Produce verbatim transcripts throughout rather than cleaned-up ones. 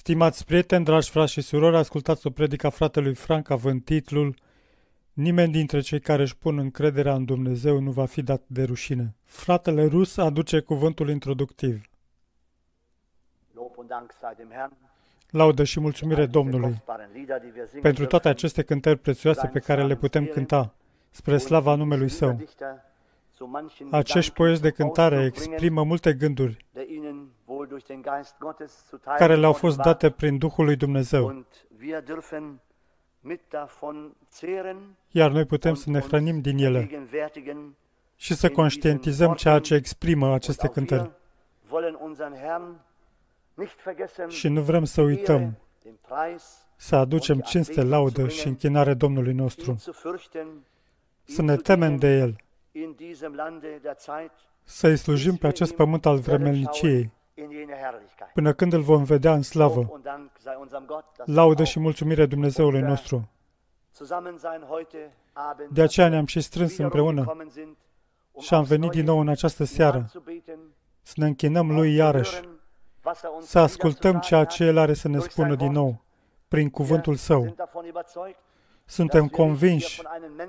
Stimați prieteni, dragi frați și surori, ascultați o predică a fratelui Frank având titlul Nimeni dintre cei care își pun încrederea în Dumnezeu nu va fi dat de rușine. Fratele rus aduce cuvântul introductiv. Laudă și mulțumire Domnului pentru toate aceste cântări prețioase pe care le putem cânta spre slava numelui Său. Acești poeți de cântare exprimă multe gânduri care le-au fost date prin Duhul lui Dumnezeu. Iar noi putem să ne hrănim din ele și să conștientizăm ceea ce exprimă aceste cântări. Și nu vrem să uităm să aducem cinste, laudă și închinare Domnului nostru, să ne temem de El, să-i slujim pe acest pământ al vremelniciei, până când îl vom vedea în slavă. Laudă și mulțumire Dumnezeului nostru. De aceea ne-am și strâns împreună și am venit din nou în această seară să ne închinăm Lui iarăși, să ascultăm ceea ce El are să ne spună din nou prin cuvântul Său. Suntem convinși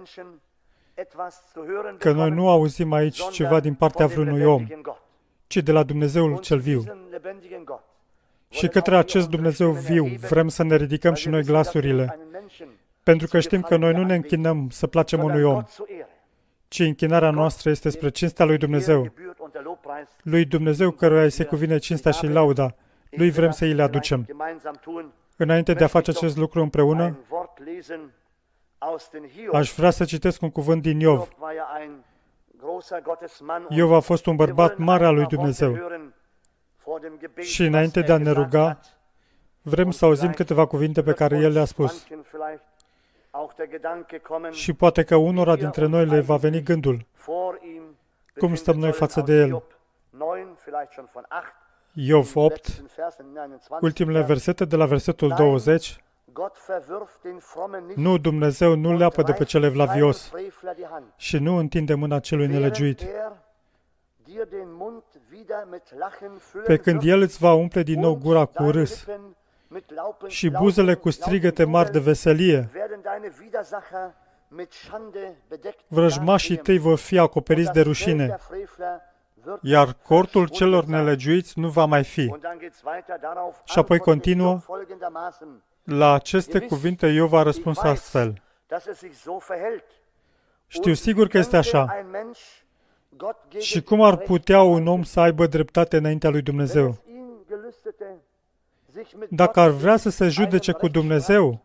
că noi nu auzim aici ceva din partea vreunui om, ci de la Dumnezeul cel viu. Și către acest Dumnezeu viu vrem să ne ridicăm și noi glasurile, pentru că știm că noi nu ne închinăm să placem unui om, ci închinarea noastră este spre cinstea lui Dumnezeu. Lui Dumnezeu căruia îi se cuvine cinstea și lauda, Lui vrem să îi le aducem. Înainte de a face acest lucru împreună, aș vrea să citesc un cuvânt din Iov. Iov a fost un bărbat mare al lui Dumnezeu. Și înainte de a ne ruga, vrem să auzim câteva cuvinte pe care El le-a spus. Și poate că unora dintre noi le va veni gândul. Cum stăm noi față de El? Iov opt, ultimele versete de la versetul douăzeci. Nu, Dumnezeu nu leapă de pe cel evlavios și nu întinde mâna celui nelegiuit. Pe când El îți va umple din nou gura cu râs și buzele cu strigăte mari de veselie, vrăjmașii tăi vor fi acoperiți de rușine, iar cortul celor nelegiuiți nu va mai fi. Și apoi continuă, la aceste cuvinte Iov a răspuns astfel. Știu sigur că este așa. Și cum ar putea un om să aibă dreptate înaintea lui Dumnezeu? Dacă ar vrea să se judece cu Dumnezeu,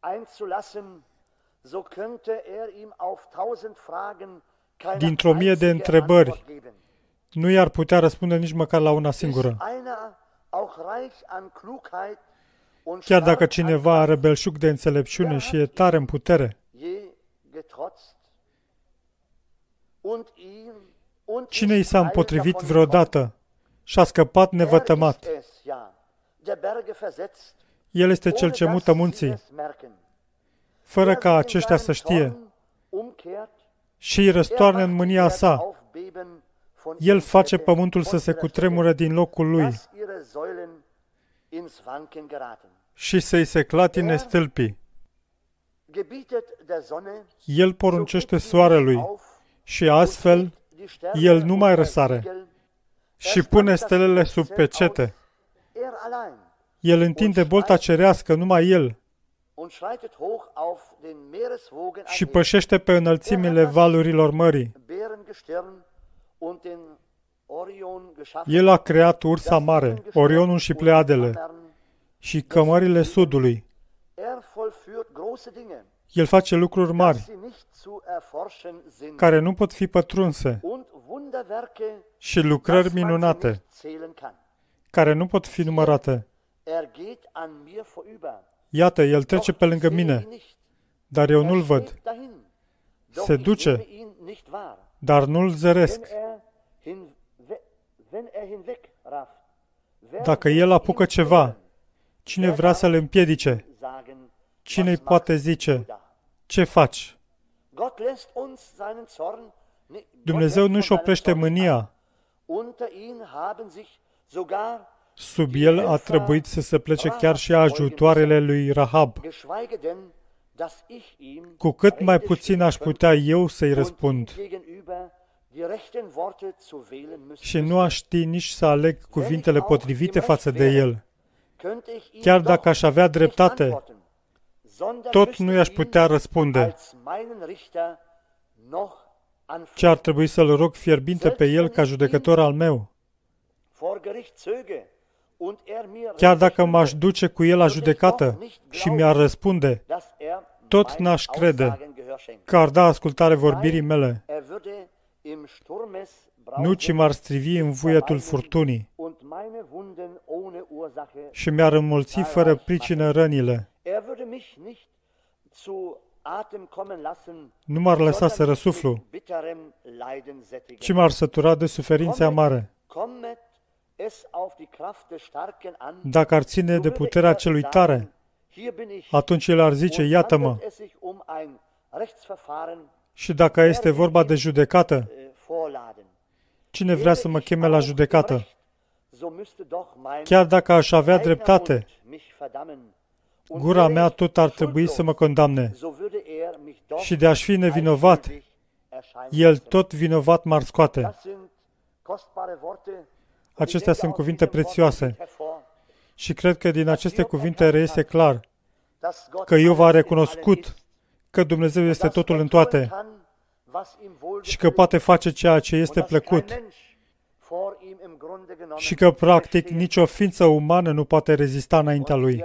dintr-o mie de întrebări, nu i-ar putea răspunde nici măcar la una singură. Chiar dacă cineva are belșug de înțelepciune și e tare în putere, cine i s-a împotrivit vreodată și a scăpat nevătămat? El este cel ce mută munții, fără ca aceștia să știe, și îi răstoarnă în mânia sa. El face pământul să se cutremure din locul lui și să-i se clatine stâlpii. El poruncește soarelui și astfel el nu mai răsare și pune stelele sub pecete. El întinde bolta cerească, numai El, și pășește pe înălțimile valurilor mării. El a creat ursa mare, Orionul și Pleiadele, și cămările sudului. El face lucruri mari, care nu pot fi pătrunse, și lucrări minunate, care nu pot fi numărate. Iată, El trece pe lângă mine, dar eu nu-L văd. Se duce, dar nu-L zăresc. Dacă El apucă ceva, cine vrea să-L împiedice? Cine-i poate zice, ce faci? Dumnezeu nu-și oprește mânia, Sub el a trebuit să se plece chiar și ajutoarele lui Rahab. Cu cât mai puțin aș putea eu să-i răspund. Și nu aș ști nici să aleg cuvintele potrivite față de el. Chiar dacă aș avea dreptate, tot nu i-aș putea răspunde. Ce ar trebui să-l rog fierbinte pe el ca judecător al meu? Chiar dacă m-aș duce cu el la judecată și mi-ar răspunde, tot n-aș crede că ar da ascultare vorbirii mele. Nu, ci m-ar strivi în vuietul furtunii și mi-ar înmulți fără pricină rănile. Nu m-ar lăsa să răsuflu, ci m-ar sătura de suferințe amare. Dacă ar ține de puterea celui tare, atunci el ar zice, iată-mă. Și dacă este vorba de judecată, cine vrea să mă cheme la judecată? Chiar dacă aș avea dreptate, gura mea tot ar trebui să mă condamne. Și de a-și fi nevinovat, el tot vinovat m-ar scoate. Acestea sunt cuvinte prețioase. Și cred că din aceste cuvinte reiese clar că Iov a recunoscut că Dumnezeu este totul în toate și că poate face ceea ce este plăcut și că, practic, nicio ființă umană nu poate rezista înaintea Lui.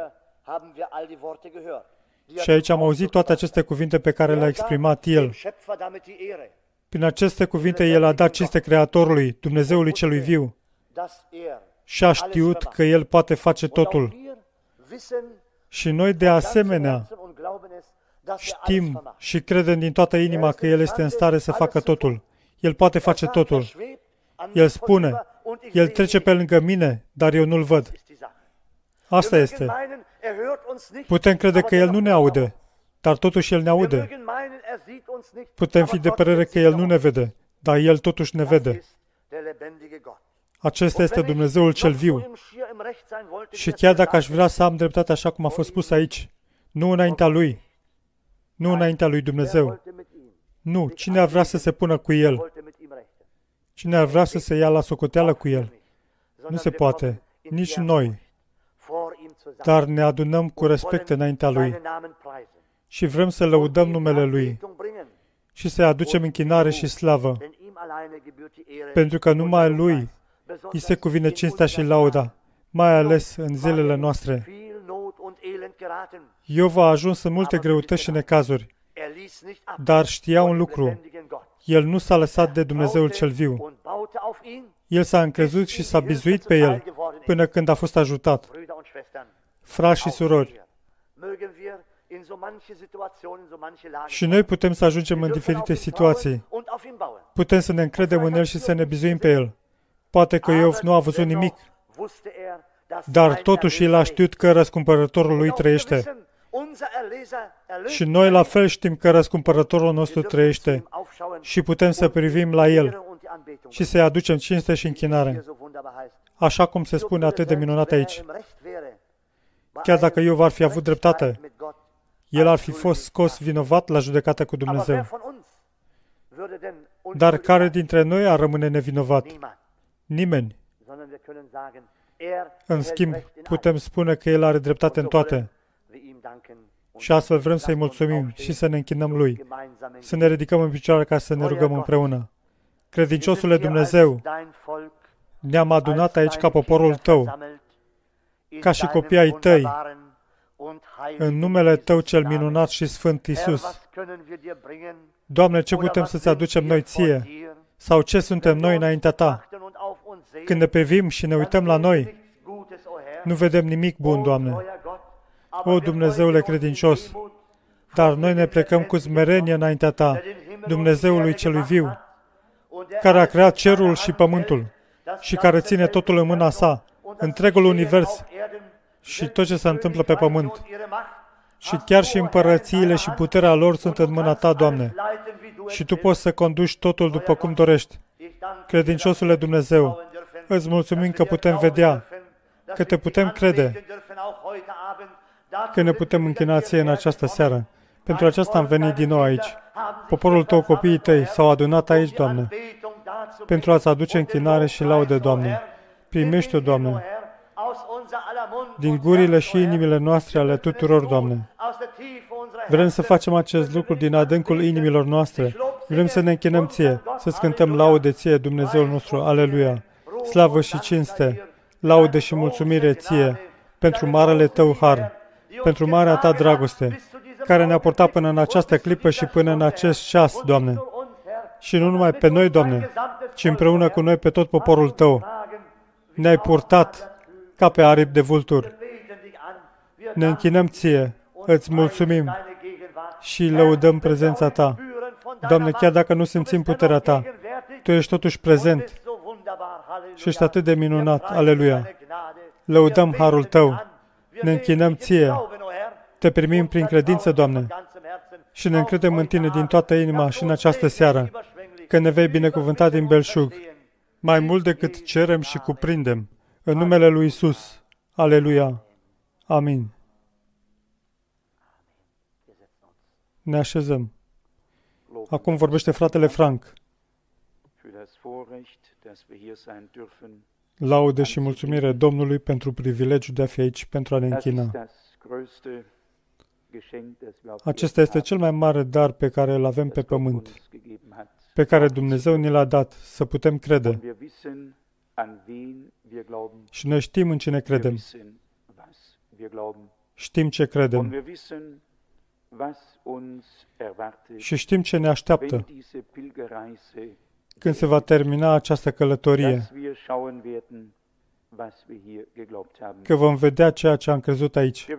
Și aici am auzit toate aceste cuvinte pe care le-a exprimat El. Prin aceste cuvinte El a dat cinste Creatorului, Dumnezeului celui viu, și a știut că El poate face totul. Și noi, de asemenea, știm și credem din toată inima că El este în stare să facă totul. El poate face totul. El spune, El trece pe lângă mine, dar eu nu-L văd. Asta este. Putem crede că El nu ne aude, dar totuși El ne aude. Putem fi de părere că El nu ne vede, dar El totuși ne vede. Acesta este Dumnezeul cel viu. Și chiar dacă aș vrea să am dreptate așa cum a fost spus aici, nu înaintea Lui, nu înaintea Lui Dumnezeu. Nu, cine ar vrea să se pună cu El? Cine ar vrea să se ia la socoteală cu El? Nu se poate, nici noi. Dar ne adunăm cu respect înaintea Lui și vrem să lăudăm numele Lui și să-i aducem închinare și slavă, pentru că numai Lui îi se cuvine cinstea și lauda, mai ales în zilele noastre. Iov a ajuns în multe greutăți și necazuri, dar știa un lucru. El nu s-a lăsat de Dumnezeul cel viu. El s-a încrezut și s-a bizuit pe El până când a fost ajutat. Frați și surori, și noi putem să ajungem în diferite situații. Putem să ne încredem în El și să ne bizuim pe El. Poate că Iov nu a văzut nimic, dar totuși El a știut că răscumpărătorul lui trăiește. Și noi la fel știm că răscumpărătorul nostru trăiește și putem să privim la El și să-i aducem cinste și închinare. Așa cum se spune atât de minunat aici. Chiar dacă Iov ar fi avut dreptate, el ar fi fost scos vinovat la judecată cu Dumnezeu. Dar care dintre noi ar rămâne nevinovat? Nimeni. În schimb, putem spune că El are dreptate în toate. Și astfel vrem să-i mulțumim și să ne închinăm Lui, să ne ridicăm în picioare ca să ne rugăm împreună. Credinciosule Dumnezeu, ne-am adunat aici ca poporul Tău, ca și copii ai Tăi, în numele Tău cel minunat și sfânt, Iisus. Doamne, ce putem să-ți aducem noi Ție? Sau ce suntem noi înaintea Ta? Când ne privim și ne uităm la noi, nu vedem nimic bun, Doamne. O, Dumnezeule credincios, dar noi ne plecăm cu smerenie înaintea Ta, Dumnezeului celui viu, care a creat cerul și pământul și care ține totul în mâna Sa, întregul univers și tot ce se întâmplă pe pământ. Și chiar și împărățiile și puterea lor sunt în mâna Ta, Doamne. Și Tu poți să conduci totul după cum dorești. Credinciosule Dumnezeu, îți mulțumim că putem vedea că te putem crede, că ne putem închina ție în această seară. Pentru aceasta am venit din nou aici. Poporul tău, copiii tăi, s-au adunat aici, Doamne, pentru a-ți aduce închinare și laude, Doamne. Primește-o, Doamne, din gurile și inimile noastre ale tuturor, Doamne. Vrem să facem acest lucru din adâncul inimilor noastre. Vrem să ne închinăm ție, să-ți cântăm laude ție, Dumnezeul nostru. Aleluia! Slavă și cinste, laude și mulțumire ție, pentru marele tău har, pentru marea ta dragoste, care ne-a purtat până în această clipă și până în acest ceas, Doamne. Și nu numai pe noi, Doamne, ci împreună cu noi pe tot poporul tău. Ne-ai purtat ca pe aripi de vulturi. Ne închinăm ție, îți mulțumim și lăudăm prezența ta. Doamne, chiar dacă nu simțim puterea ta, tu ești totuși prezent și ești atât de minunat. Aleluia! Lăudăm harul tău, ne închinăm ție, te primim prin credință, Doamne, și ne încredem în tine din toată inima și în această seară, că ne vei binecuvânta din belșug, mai mult decât cerem și cuprindem, în numele lui Isus. Aleluia! Amin. Ne așezăm. Acum vorbește fratele Frank. Laude și mulțumire Domnului pentru privilegiul de a fi aici, pentru a ne închina. Acesta este cel mai mare dar pe care îl avem pe pământ, pe care Dumnezeu ni l-a dat, să putem crede. Și noi știm în cine credem. Știm ce credem. Și știm ce ne așteaptă când se va termina această călătorie, că vom vedea ceea ce am crezut aici.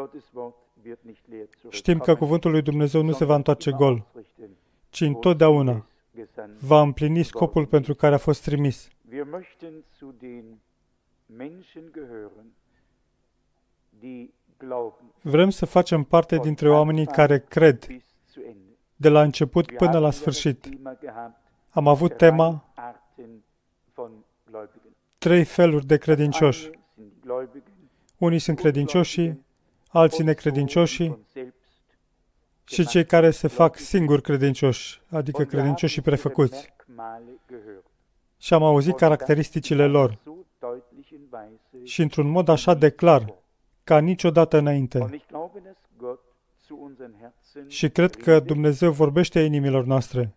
Știm că cuvântul lui Dumnezeu nu se va întoarce gol, ci întotdeauna va împlini scopul pentru care a fost trimis. Vrem să facem parte dintre oamenii care cred de la început până la sfârșit. Am avut tema trei feluri de credincioși. Unii sunt credincioșii, alții necredincioșii și cei care se fac singuri credincioși, adică credincioșii prefăcuți. Și am auzit caracteristicile lor și într-un mod așa de clar, ca niciodată înainte. Și cred că Dumnezeu vorbește inimilor noastre.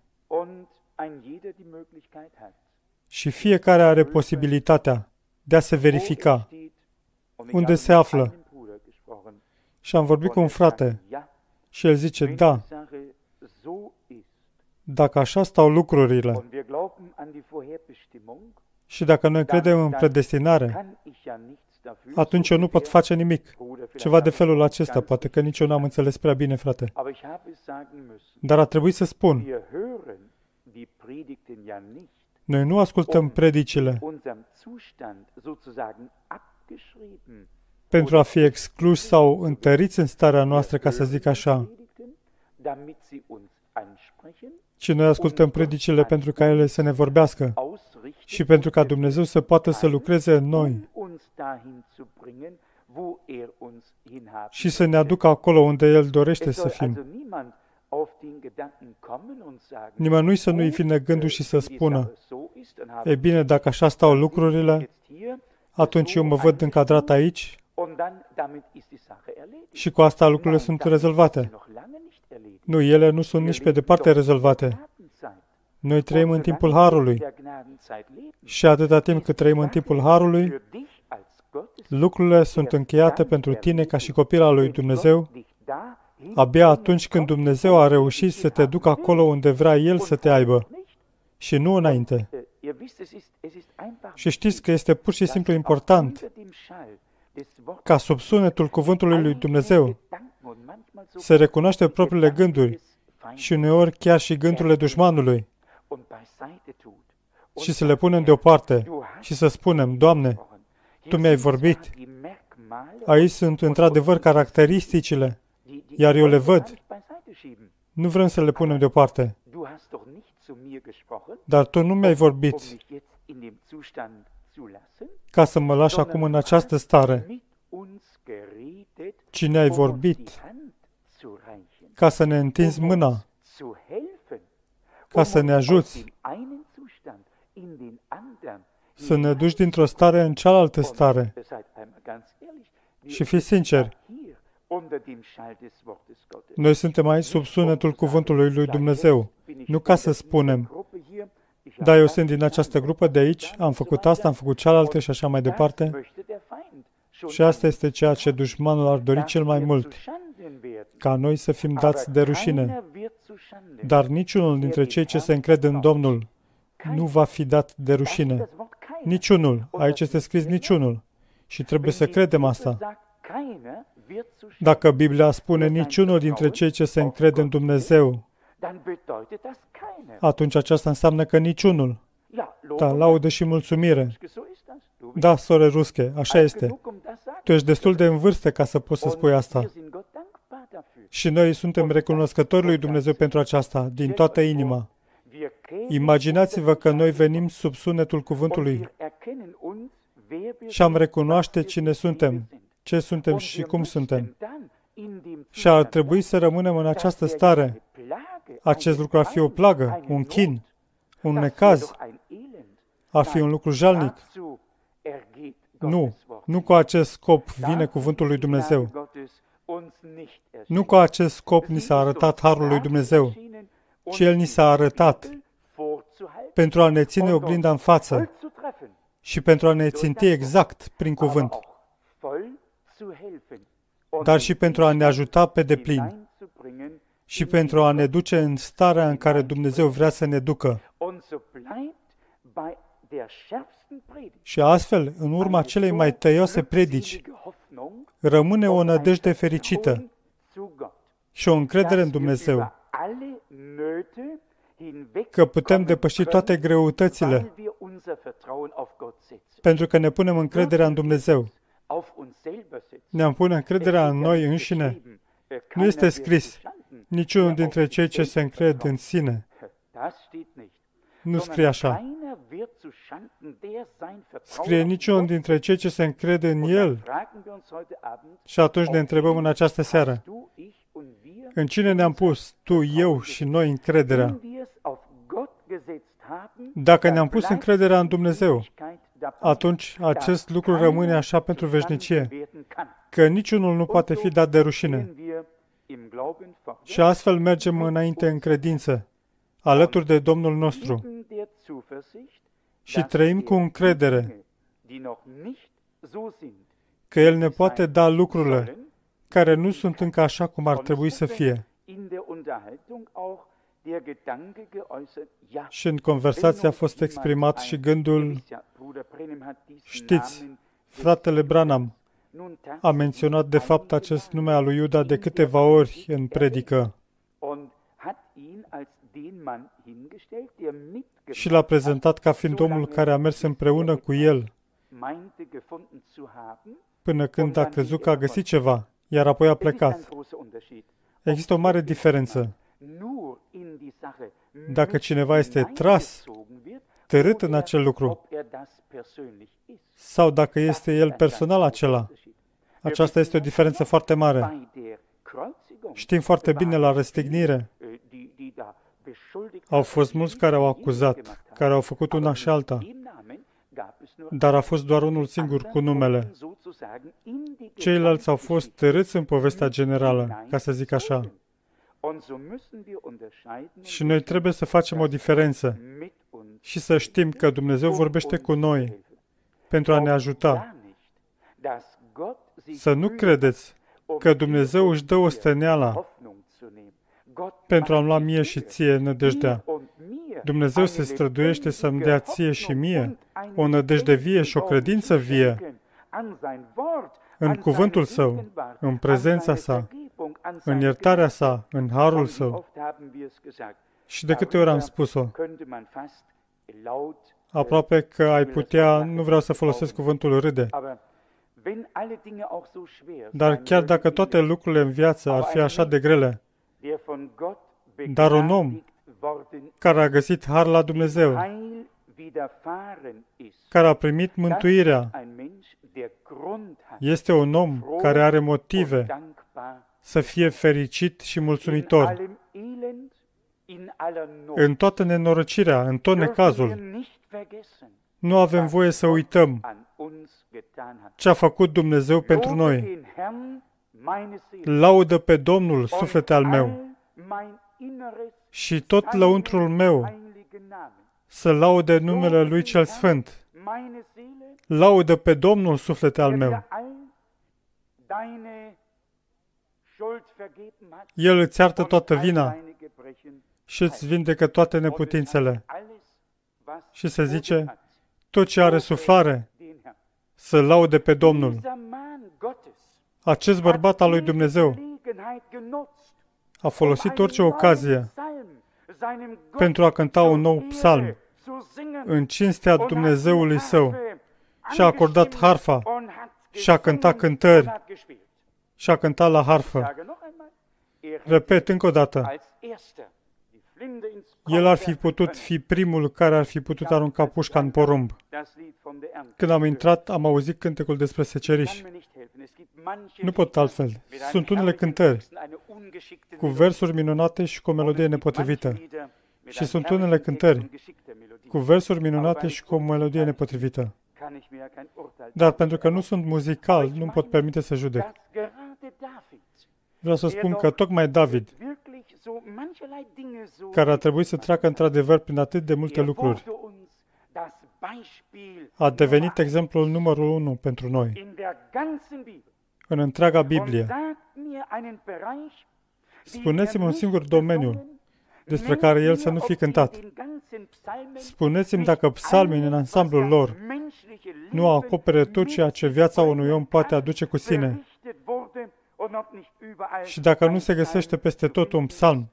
Și fiecare are posibilitatea de a se verifica unde se află. Și am vorbit cu un frate și el zice, da, dacă așa stau lucrurile și dacă noi credem în predestinare, atunci eu nu pot face nimic. Ceva de felul acesta, poate că nici eu n-am înțeles prea bine, frate. Dar a trebuit să spun, noi nu ascultăm predicile pentru a fi excluși sau întăriți în starea noastră, ca să zic așa, ci noi ascultăm predicile pentru ca ele să ne vorbească și pentru ca Dumnezeu să poată să lucreze în noi și să ne aducă acolo unde El dorește să fim. Nimănui să nu-i vină gândul și să spună, e bine, dacă așa stau lucrurile, atunci eu mă văd încadrat aici și cu asta lucrurile sunt rezolvate. Nu, ele nu sunt nici pe departe rezolvate. Noi trăim în timpul Harului și atâta timp cât trăim în timpul Harului, lucrurile sunt încheiate pentru tine ca și copil al lui Dumnezeu, abia atunci când Dumnezeu a reușit să te ducă acolo unde vrea El să te aibă și nu înainte. Și știți că este pur și simplu important ca sub sunetul cuvântului lui Dumnezeu să recunoaște propriile gânduri și uneori chiar și gândurile dușmanului și să le punem deoparte și să spunem, Doamne, Tu mi-ai vorbit, aici sunt într-adevăr caracteristicile, iar eu le văd. Nu vrem să le punem deoparte. Dar Tu nu mi-ai vorbit ca să mă lași acum în această stare, ci ne-ai vorbit ca să ne întinzi mâna, ca să ne ajuți, să ne duci dintr-o stare în cealaltă stare. Și fii sincer, noi suntem aici sub sunetul cuvântului lui Dumnezeu, nu ca să spunem, da, eu sunt din această grupă de aici, am făcut asta, am făcut cealaltă și așa mai departe. Și asta este ceea ce dușmanul ar dori cel mai mult, ca noi să fim dați de rușine. Dar niciunul dintre cei ce se încred în Domnul nu va fi dat de rușine. Niciunul. Aici este scris niciunul. Și trebuie să credem asta. Dacă Biblia spune niciunul dintre cei ce se încred în Dumnezeu, atunci aceasta înseamnă că niciunul. Da, laudă și mulțumire. Da, sore Rusche, așa este. Tu ești destul de în vârstă ca să poți să spui asta. Și noi suntem recunoscători lui Dumnezeu pentru aceasta, din toată inima. Imaginați-vă că noi venim sub sunetul cuvântului și am recunoaște cine suntem, ce suntem și cum suntem. Și ar trebui să rămânem în această stare. Acest lucru ar fi o plagă, un chin, un necaz, ar fi un lucru jalnic. Nu, nu cu acest scop vine cuvântul lui Dumnezeu. Nu cu acest scop ni s-a arătat harul lui Dumnezeu, ci El ni s-a arătat pentru a ne ține oglinda în față și pentru a ne ținti exact prin cuvânt, dar și pentru a ne ajuta pe deplin și pentru a ne duce în starea în care Dumnezeu vrea să ne ducă. Și astfel, în urma celei mai tăioase predici, rămâne o nădejde fericită și o încredere în Dumnezeu, că putem depăși toate greutățile, pentru că ne punem încrederea în Dumnezeu. Ne-am pune încrederea în noi înșine. Nu este scris, niciunul dintre cei ce se încred în sine. Nu scrie așa. Scrie niciunul dintre cei ce se încrede în El. Și atunci ne întrebăm în această seară, în cine ne-am pus, tu, eu și noi, încrederea? Dacă ne-am pus încrederea în Dumnezeu, atunci acest lucru rămâne așa pentru veșnicie, că niciunul nu poate fi dat de rușine. Și astfel mergem înainte în credință, alături de Domnul nostru, și trăim cu încredere că El ne poate da lucrurile care nu sunt încă așa cum ar trebui să fie. Și în conversație a fost exprimat și gândul, știți, fratele Branham a menționat de fapt acest nume al lui Iuda de câteva ori în predică și l-a prezentat ca fiind omul care a mers împreună cu el până când a crezut că a găsit ceva, iar apoi a plecat. Există o mare diferență. Dacă cineva este tras, târât în acel lucru, sau dacă este el personal acela, aceasta este o diferență foarte mare. Știm foarte bine la răstignire. Au fost mulți care au acuzat, care au făcut una și alta, dar a fost doar unul singur cu numele. Ceilalți au fost târâți în povestea generală, ca să zic așa. Și noi trebuie să facem o diferență și să știm că Dumnezeu vorbește cu noi pentru a ne ajuta. Să nu credeți că Dumnezeu își dă o steneală pentru a-mi lua mie și ție nădejdea. Dumnezeu se străduiește să-mi dea ție și mie o nădejde vie și o credință vie în cuvântul Său, în prezența Sa, în iertarea Sa, în harul Său. Și de câte ori am spus-o, aproape că ai putea, nu vreau să folosesc cuvântul râde, dar chiar dacă toate lucrurile în viață ar fi așa de grele, dar un om care a găsit har la Dumnezeu, care a primit mântuirea. Este un om care are motive să fie fericit și mulțumitor. În toată nenorocirea, în tot necazul, nu avem voie să uităm ce a făcut Dumnezeu pentru noi. Laudă pe Domnul, suflete al meu, și tot lăuntrul meu să laude numele Lui cel Sfânt. Laudă pe Domnul, suflete al meu. El îți iartă toată vina și îți vindecă toate neputințele. Și se zice, tot ce are suflare, să laude pe Domnul. Acest bărbat al lui Dumnezeu a folosit orice ocazie pentru a cânta un nou psalm în cinstea Dumnezeului său și a acordat harfa și a cântat cântări și a cântat la harfă. Repet încă o dată, el ar fi putut fi primul care ar fi putut arunca pușca în porumb. Când am intrat, am auzit cântecul despre seceriș. Nu pot altfel. Sunt unele cântări cu versuri minunate și cu o melodie nepotrivită. Și sunt unele cântări cu versuri minunate și cu o melodie nepotrivită. Dar pentru că nu sunt muzical, nu-mi pot permite să judec. Vreau să spun că tocmai David, care a trebuit să treacă într-adevăr prin atât de multe lucruri, a devenit exemplul numărul unu pentru noi. În întreaga Biblie. Spuneți-mi un singur domeniu despre care el să nu fi cântat. Spuneți-mi dacă psalmii în ansamblul lor nu acopere tot ceea ce viața unui om poate aduce cu sine. Și dacă nu se găsește peste tot un psalm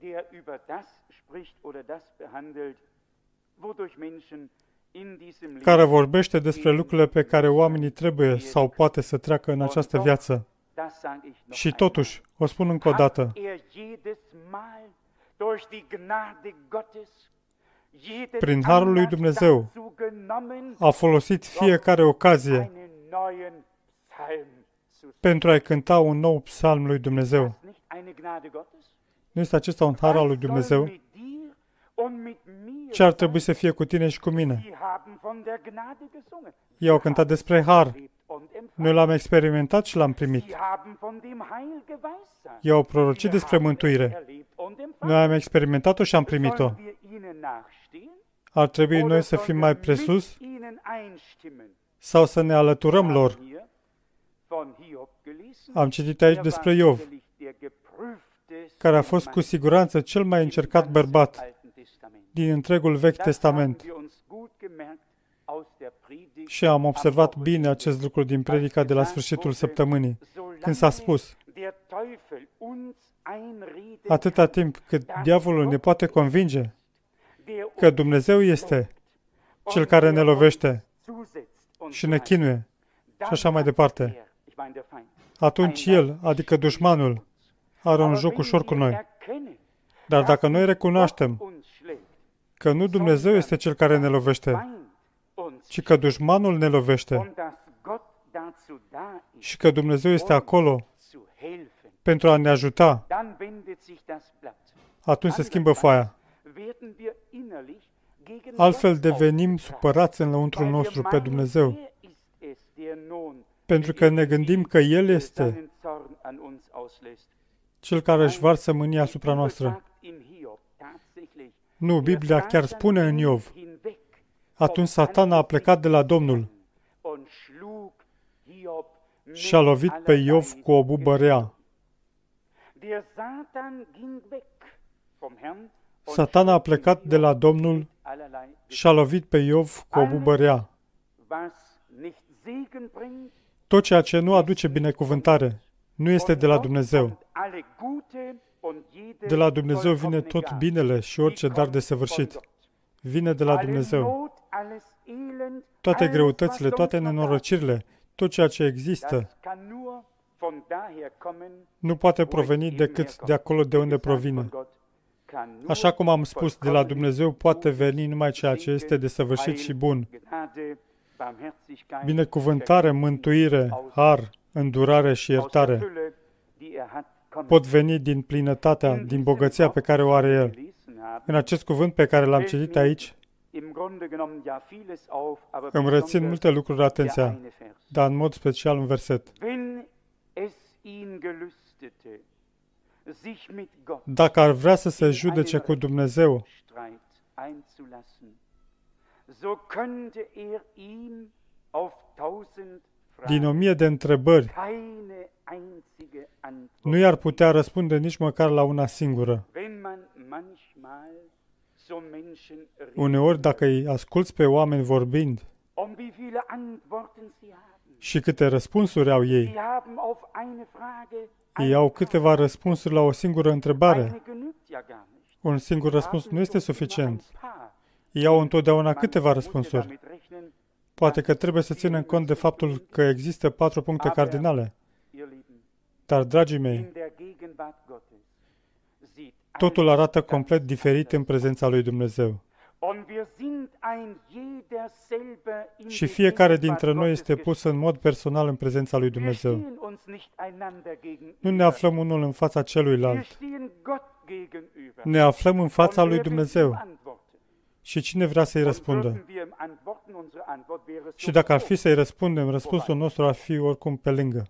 care vorbește despre lucrurile pe care oamenii trebuie sau poate să treacă în această viață. Și totuși, o spun încă o dată, prin harul lui Dumnezeu a folosit fiecare ocazie pentru a-i cânta un nou psalm lui Dumnezeu. Nu este acesta un har al lui Dumnezeu? Ce ar trebui să fie cu tine și cu mine? Ei au cântat despre har. Noi l-am experimentat și l-am primit. Ei au prorocit despre mântuire. Noi am experimentat-o și am primit-o. Ar trebui noi să fim mai presus sau să ne alăturăm lor? Am citit aici despre Iov, care a fost cu siguranță cel mai încercat bărbat din întregul Vechi Testament. Și am observat bine acest lucru din predica de la sfârșitul săptămânii, când s-a spus, atâta timp cât diavolul ne poate convinge că Dumnezeu este Cel care ne lovește și ne chinuie și așa mai departe, atunci el, adică dușmanul, are un joc ușor cu noi. Dar dacă noi recunoaștem că nu Dumnezeu este Cel care ne lovește, ci că dușmanul ne lovește și că Dumnezeu este acolo pentru a ne ajuta, atunci se schimbă foaia. Altfel devenim supărați în lăuntrul nostru pe Dumnezeu, pentru că ne gândim că El este Cel care își varsă mânia asupra noastră. Nu, Biblia chiar spune în Iov, atunci Satana a plecat de la Domnul și a lovit pe Iov cu o bubă rea. Satana a plecat de la Domnul și a lovit pe Iov cu o bubă rea. Tot ceea ce nu aduce binecuvântare nu este de la Dumnezeu. De la Dumnezeu vine tot binele și orice dar desăvârșit. Vine de la Dumnezeu. Toate greutățile, toate nenorocirile, tot ceea ce există, nu poate proveni decât de acolo de unde provine. Așa cum am spus, de la Dumnezeu poate veni numai ceea ce este desăvârșit și bun. Binecuvântare, mântuire, har, îndurare și iertare pot veni din plinătatea, din bogăția pe care o are El. În acest cuvânt pe care l-am citit aici, îmi rețin multe lucruri atenția, dar în mod special un verset. Dacă ar vrea să se judece cu Dumnezeu, din o mie de întrebări, nu i-ar putea răspunde nici măcar la una singură. Uneori, dacă îi asculți pe oameni vorbind și câte răspunsuri au ei, ei au câteva răspunsuri la o singură întrebare. Un singur răspuns nu este suficient. Ei au întotdeauna câteva răspunsuri. Poate că trebuie să ținem cont de faptul că există patru puncte cardinale. Dar, dragii mei, totul arată complet diferit în prezența lui Dumnezeu. Și fiecare dintre noi este pus în mod personal în prezența lui Dumnezeu. Nu ne aflăm unul în fața celuilalt. Ne aflăm în fața lui Dumnezeu. Și cine vrea să-i răspundă? Și dacă ar fi să-i răspundem, răspunsul nostru ar fi oricum pe lângă.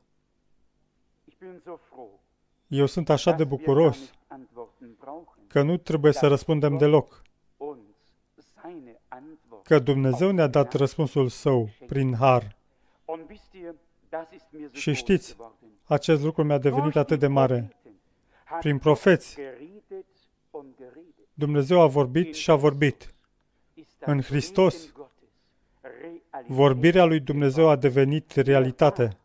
Eu sunt așa de bucuros că nu trebuie să răspundem deloc. Că Dumnezeu ne-a dat răspunsul Său prin har. Și știți, acest lucru mi-a devenit atât de mare. Prin profeți, Dumnezeu a vorbit și a vorbit. În Hristos, vorbirea lui Dumnezeu a devenit realitate.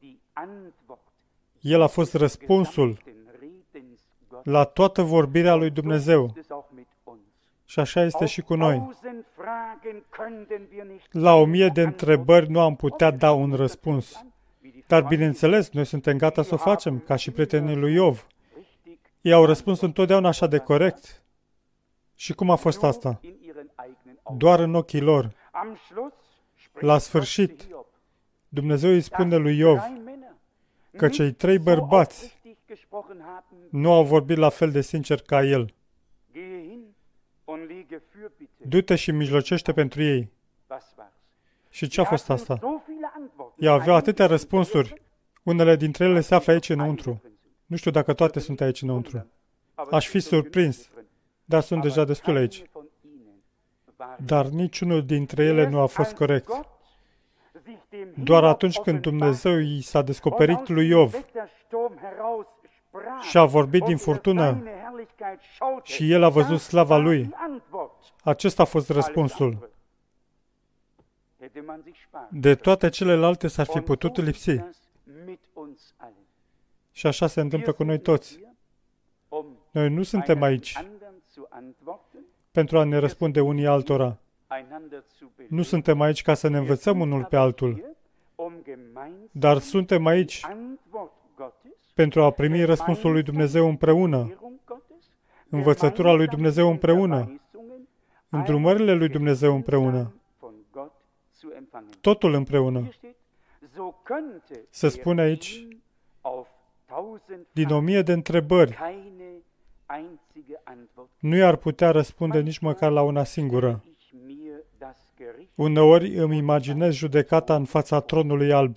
El a fost răspunsul la toată vorbirea lui Dumnezeu. Și așa este și cu noi. La o mie de întrebări nu am putea da un răspuns. Dar, bineînțeles, noi suntem gata să o facem, ca și prietenii lui Iov. Ei au răspuns întotdeauna așa de corect. Și cum a fost asta? Doar în ochii lor. La sfârșit, Dumnezeu îi spune lui Iov că cei trei bărbați nu au vorbit la fel de sincer ca el. Du-te și mijlocește pentru ei. Și ce a fost asta? Ei aveau atâtea răspunsuri. Unele dintre ele se află aici înăuntru. Nu știu dacă toate sunt aici înăuntru. Aș fi surprins, dar sunt deja destule aici. Dar niciunul dintre ele nu a fost corect. Doar atunci când Dumnezeu i s-a descoperit lui Iov și a vorbit din furtună și el a văzut slava lui, acesta a fost răspunsul. De toate celelalte s-ar fi putut lipsi. Și așa se întâmplă cu noi toți. Noi nu suntem aici pentru a ne răspunde unii altora. Nu suntem aici ca să ne învățăm unul pe altul, dar suntem aici pentru a primi răspunsul lui Dumnezeu împreună, învățătura lui Dumnezeu împreună, îndrumările lui Dumnezeu împreună, totul împreună. Se spune aici, din o mie de întrebări, nu i-ar putea răspunde nici măcar la una singură. Uneori îmi imaginez judecata în fața tronului alb.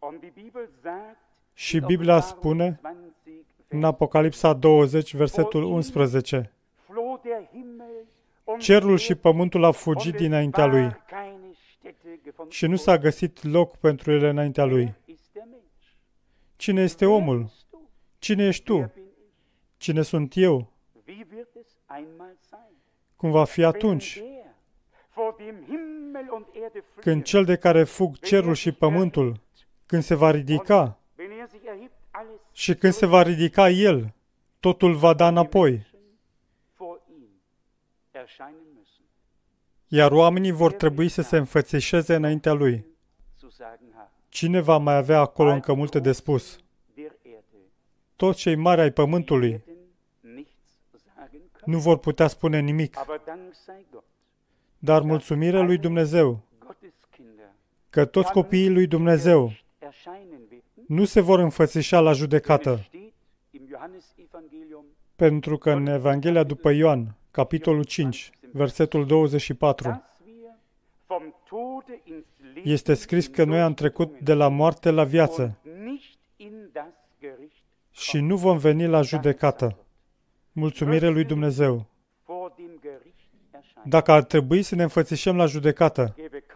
Și Biblia spune, în Apocalipsa douăzeci, versetul unsprezece, cerul și pământul au fugit dinaintea lui și nu s-a găsit loc pentru ele înaintea lui. Cine este omul? Cine ești tu? Cine sunt eu? Cum va fi atunci? Când cel de care fug cerul și pământul, când se va ridica și când se va ridica el, totul va da înapoi. Iar oamenii vor trebui să se înfățișeze înaintea lui. Cine va mai avea acolo încă multe de spus? Toți cei mari ai pământului nu vor putea spune nimic. Dar mulțumire lui Dumnezeu că toți copiii lui Dumnezeu nu se vor înfățișa la judecată, pentru că în Evanghelia după Ioan, capitolul cinci, versetul douăzeci și patru, este scris că noi am trecut de la moarte la viață și nu vom veni la judecată. Mulțumire lui Dumnezeu! Dacă ar trebui să ne înfățișăm la judecată,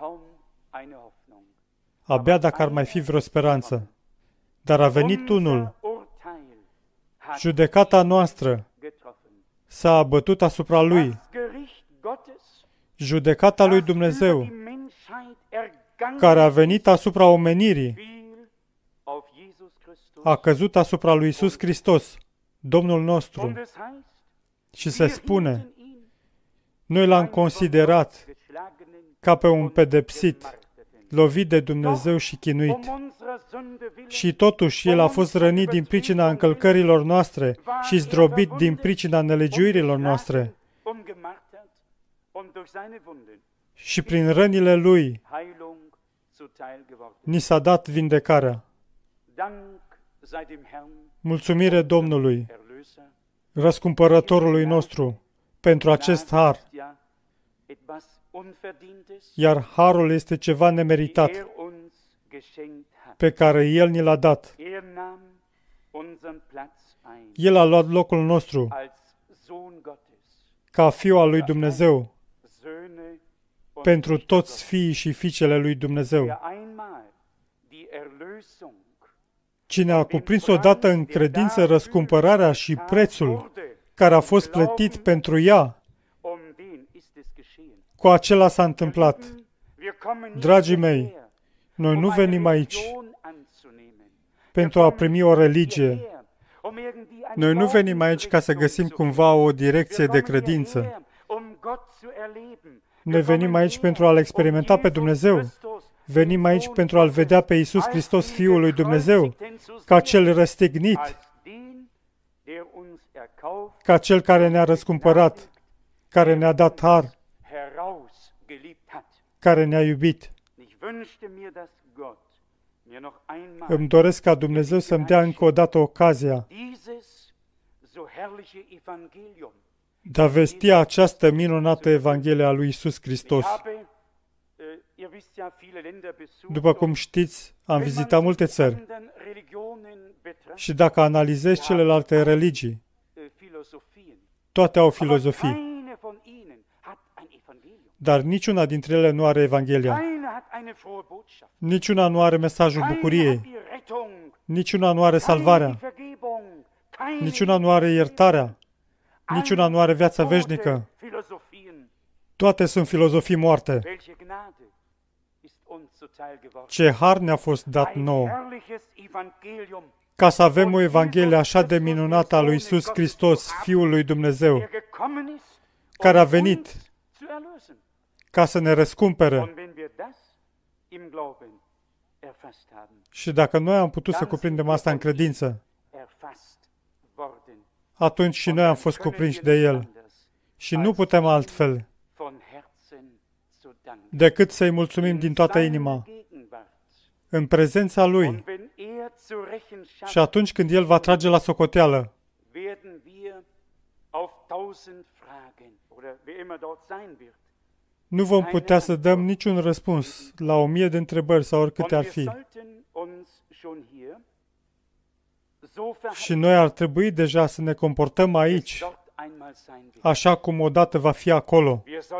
abia dacă ar mai fi vreo speranță. Dar a venit unul, judecata noastră s-a abătut asupra lui. Judecata lui Dumnezeu, care a venit asupra omenirii, a căzut asupra lui Iisus Hristos, Domnul nostru. Și se spune, noi l-am considerat ca pe un pedepsit, lovit de Dumnezeu și chinuit. Și totuși El a fost rănit din pricina încălcărilor noastre și zdrobit din pricina nelegiuirilor noastre. Și prin rănile Lui ni s-a dat vindecarea. Mulțumire Domnului, Răscumpărătorului nostru, pentru acest har. Iar harul este ceva nemeritat, pe care El ni l-a dat. El a luat locul nostru ca Fiul al lui Dumnezeu, pentru toți fiii și fiicele lui Dumnezeu. Cine a cuprins odată în credință răscumpărarea și prețul care a fost plătit pentru ea, cu acela s-a întâmplat. Dragii mei, noi nu venim aici pentru a primi o religie. Noi nu venim aici ca să găsim cumva o direcție de credință. Noi venim aici pentru a-L experimenta pe Dumnezeu. Venim aici pentru a-L vedea pe Iisus Hristos, Fiul lui Dumnezeu, ca Cel răstignit, ca Cel care ne-a răscumpărat, care ne-a dat har, care ne-a iubit. Îmi doresc ca Dumnezeu să-mi dea încă o dată ocazia de a vesti această minunată Evanghelie a lui Iisus Hristos. După cum știți, am vizitat multe țări și dacă analizezi celelalte religii, toate au filozofii, dar niciuna dintre ele nu are Evanghelia. Niciuna nu are mesajul bucuriei. Niciuna nu are salvarea. Niciuna nu are iertarea. Niciuna nu are viața veșnică. Toate sunt filozofii moarte. Ce har ne-a fost dat nouă, ca să avem o Evanghelie așa de minunată a lui Iisus Hristos, Fiul lui Dumnezeu, care a venit ca să ne răscumpere. Și dacă noi am putut să cuprindem asta în credință, atunci și noi am fost cuprinși de El. Și nu putem altfel decât să-i mulțumim din toată inima în prezența Lui. Și atunci când El va trage la socoteală, nu vom putea să dăm niciun răspuns la o mie de întrebări sau oricâte ar fi. Și noi ar trebui deja să ne comportăm aici, așa cum odată va fi acolo.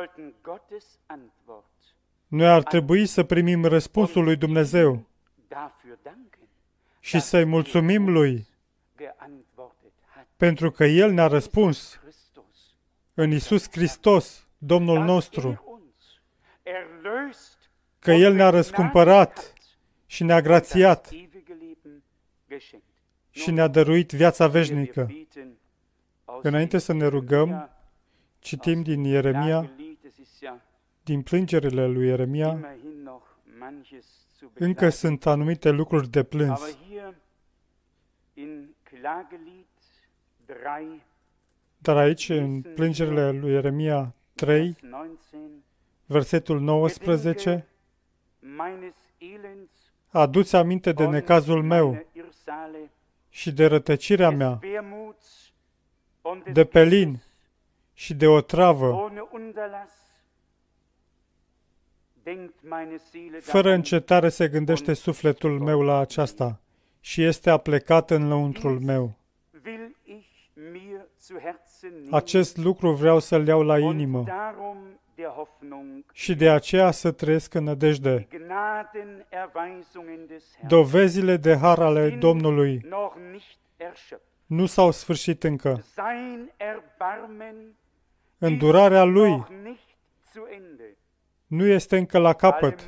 Noi ar trebui să primim răspunsul lui Dumnezeu și să-i mulțumim Lui, pentru că El ne-a răspuns în Iisus Hristos, Domnul nostru, că El ne-a răscumpărat și ne-a grațiat și ne-a dăruit viața veșnică. Înainte să ne rugăm, citim din Ieremia, din plângerile lui Ieremia, încă sunt anumite lucruri de plâns. Dar aici, în plângerile lui Ieremia trei, versetul nouăsprezece, adu-ți aminte de necazul meu și de rătăcirea mea, de pelin și de otravă. Fără încetare se gândește sufletul meu la aceasta și este aplecat în lăuntrul meu. Acest lucru vreau să-l iau la inimă și de aceea să trăiesc în nădejde. Dovezile de har ale Domnului nu s-au sfârșit încă. Îndurarea Lui nu este încă la capăt.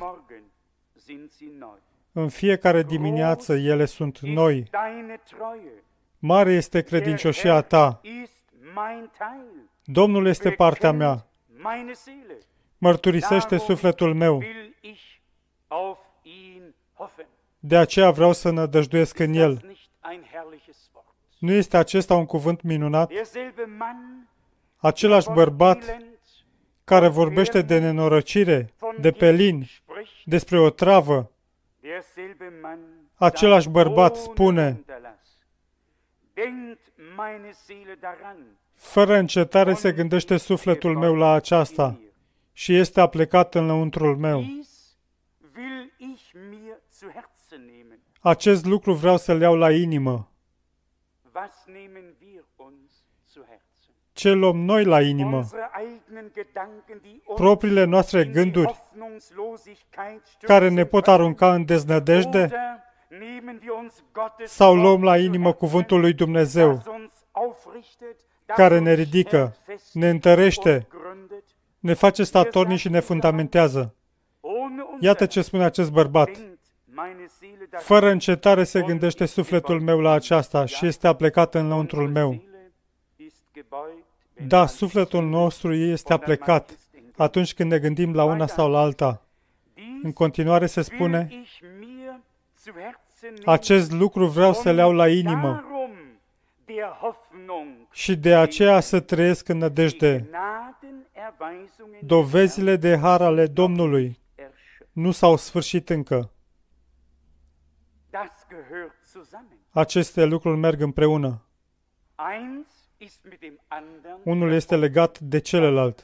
În fiecare dimineață ele sunt noi. Mare este credincioșia ta. Domnul este partea mea. Mărturisește sufletul meu. De aceea vreau să nădăjduiesc în El. Nu este acesta un cuvânt minunat? Același bărbat care vorbește de nenorocire, de pelin, despre o travă, același bărbat spune: fără încetare se gândește sufletul meu la aceasta și este aplecat în lăuntrul meu. Acest lucru vreau să-l iau la inimă. Ce luăm noi la inimă? Propriile noastre gânduri care ne pot arunca în deznădejde? Sau luăm la inimă cuvântul lui Dumnezeu care ne ridică, ne întărește, ne face statornici și ne fundamentează? Iată ce spune acest bărbat: fără încetare se gândește sufletul meu la aceasta și este aplecat în lăuntrul meu. Da, sufletul nostru este aplecat atunci când ne gândim la una sau la alta. În continuare se spune: acest lucru vreau să-l iau la inimă și de aceea să trăiesc în nădejde. Dovezile de har ale Domnului nu s-au sfârșit încă. Aceste lucruri merg împreună. Unul este legat de celălalt.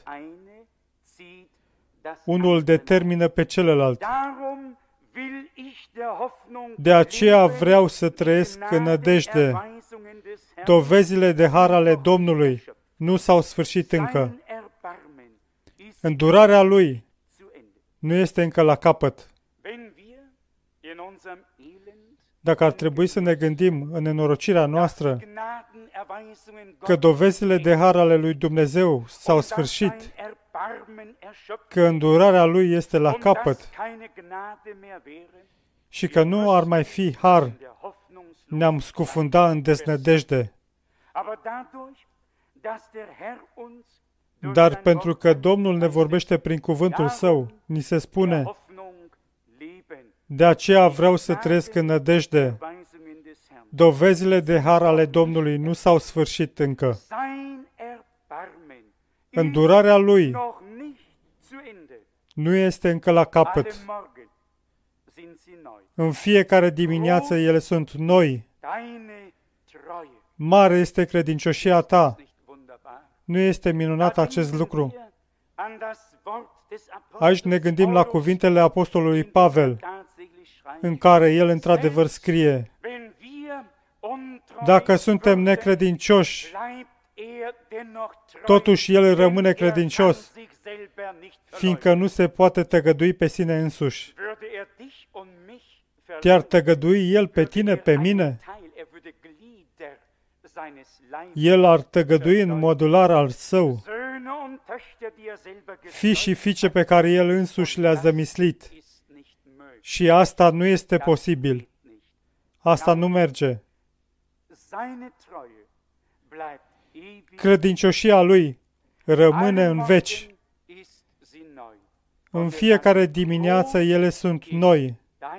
Unul determină pe celălalt. De aceea vreau să trăiesc în nădejde. Dovezile de har ale Domnului nu s-au sfârșit încă. Îndurarea Lui nu este încă la capăt. Dacă ar trebui să ne gândim în nenorocirea noastră că dovezile de har ale lui Dumnezeu s-au sfârșit, că îndurarea Lui este la capăt și că nu ar mai fi har, ne-am scufunda în deznădejde. Dar pentru că Domnul ne vorbește prin cuvântul Său, ni se spune: de aceea vreau să trăiesc în nădejde. Dovezile de har ale Domnului nu s-au sfârșit încă. Îndurarea Lui nu este încă la capăt. În fiecare dimineață ele sunt noi. Mare este credincioșia ta. Nu este minunat acest lucru? Aici ne gândim la cuvintele apostolului Pavel, în care el într-adevăr scrie: dacă suntem necredincioși, totuși el rămâne credincios, fiindcă nu se poate tăgădui pe sine însuși. Te-ar tăgădui el pe tine, pe mine? El ar tăgădui în modular al său fii și fiice pe care el însuși le-a zămislit. Și asta nu este posibil. Asta nu merge. Credincioșia Lui rămâne în veci. În fiecare dimineață ele sunt noi.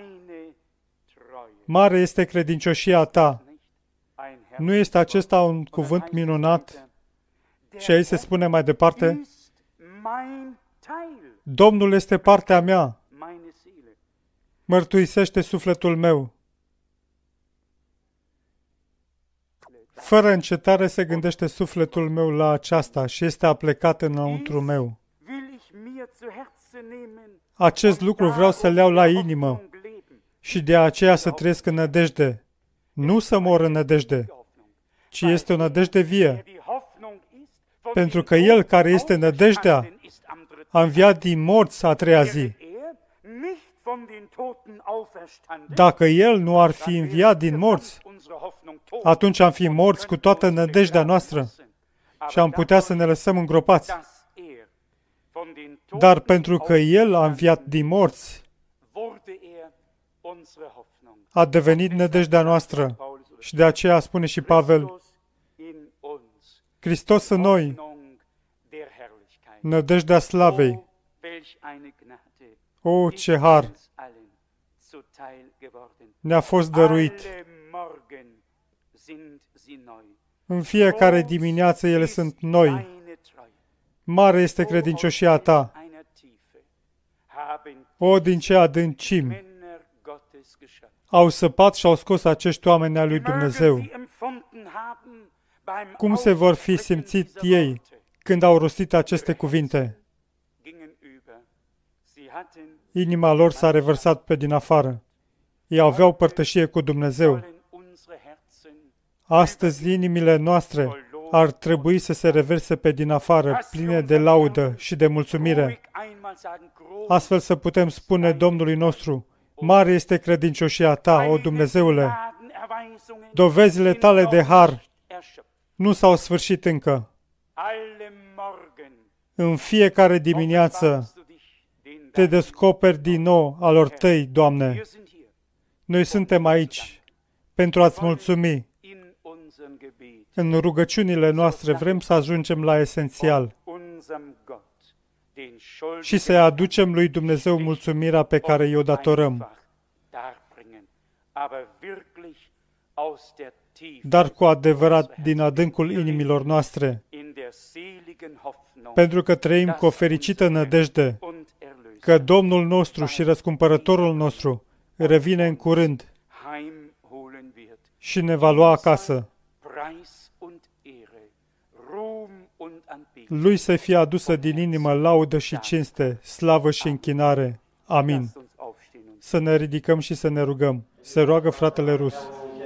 Mare este credincioșia ta. Nu este acesta un cuvânt minunat? Și aici se spune mai departe, Domnul este partea mea, mărturisește sufletul meu. Fără încetare se gândește sufletul meu la aceasta și este aplecat înăuntru meu. Acest lucru vreau să-l iau la inimă și de aceea să trăiesc în nădejde. Nu să mor în nădejde, ci este o nădejde vie. Pentru că El care este nădejdea a înviat din morți a treia zi. Dacă El nu ar fi înviat din morți, atunci am fi morți cu toată nădejdea noastră și am putea să ne lăsăm îngropați. Dar pentru că El a înviat din morți, a devenit nădejdea noastră. Și de aceea spune și Pavel, Hristos în noi, nădejdea slavei. O, ce har ne-a fost dăruit! În fiecare dimineață ele sunt noi. Mare este credincioșia ta. O, din ce adâncimi au săpat și au scos acești oameni al lui Dumnezeu. Cum se vor fi simțit ei când au rostit aceste cuvinte? Inima lor s-a revărsat pe din afară. Ei aveau părtășie cu Dumnezeu. Astăzi, inimile noastre ar trebui să se reverse pe din afară, pline de laudă și de mulțumire. Astfel să putem spune Domnului nostru, mare este credincioșia ta, o Dumnezeule. Dovezile tale de har nu s-au sfârșit încă. În fiecare dimineață te descoperi din nou alor tăi, Doamne. Noi suntem aici pentru a-ți mulțumi. În rugăciunile noastre vrem să ajungem la esențial și să-i aducem lui Dumnezeu mulțumirea pe care i-o datorăm. Dar cu adevărat din adâncul inimilor noastre, pentru că trăim cu o fericită nădejde că Domnul nostru și Răscumpărătorul nostru revine în curând și ne va lua acasă. Lui să fie adusă din inimă laudă și cinste, slavă și închinare. Amin. Să ne ridicăm și să ne rugăm. Se roagă fratele Rus.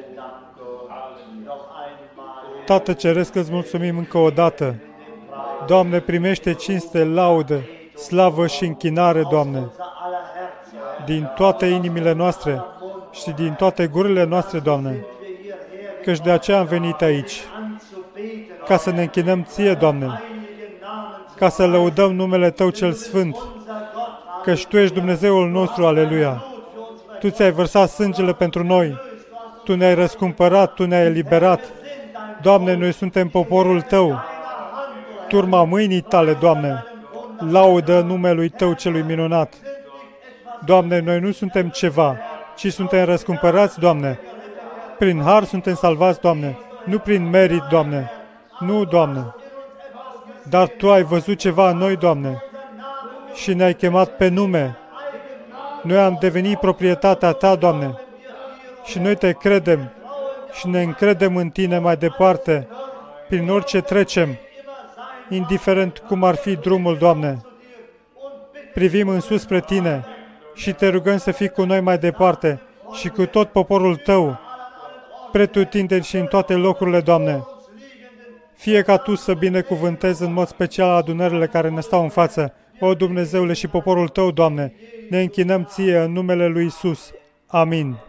Tată Ceresc, îți mulțumim încă o dată. Doamne, primește cinste, laudă, slavă și închinare, Doamne, din toate inimile noastre și din toate gurile noastre, Doamne, căci de aceea am venit aici, ca să ne închinăm Ție, Doamne, ca să lăudăm numele Tău cel Sfânt, căci Tu ești Dumnezeul nostru, aleluia. Tu ți-ai vărsat sângele pentru noi, Tu ne-ai răscumpărat, Tu ne-ai eliberat. Doamne, noi suntem poporul Tău, turma mâinii Tale, Doamne, laudă numelui Tău celui minunat. Doamne, noi nu suntem ceva, ci suntem răscumpărați, Doamne. Prin har suntem salvați, Doamne, nu prin merit, Doamne. Nu, Doamne. Dar Tu ai văzut ceva în noi, Doamne, și ne-ai chemat pe nume. Noi am devenit proprietatea Ta, Doamne, și noi Te credem și ne încredem în Tine mai departe, prin orice trecem, indiferent cum ar fi drumul, Doamne. Privim în sus spre Tine și Te rugăm să fii cu noi mai departe și cu tot poporul Tău, pretutindeni și în toate locurile, Doamne. Fie ca Tu să binecuvântezi în mod special adunările care ne stau în față. O, Dumnezeule, și poporul Tău, Doamne, ne închinăm Ție în numele lui Isus. Amin.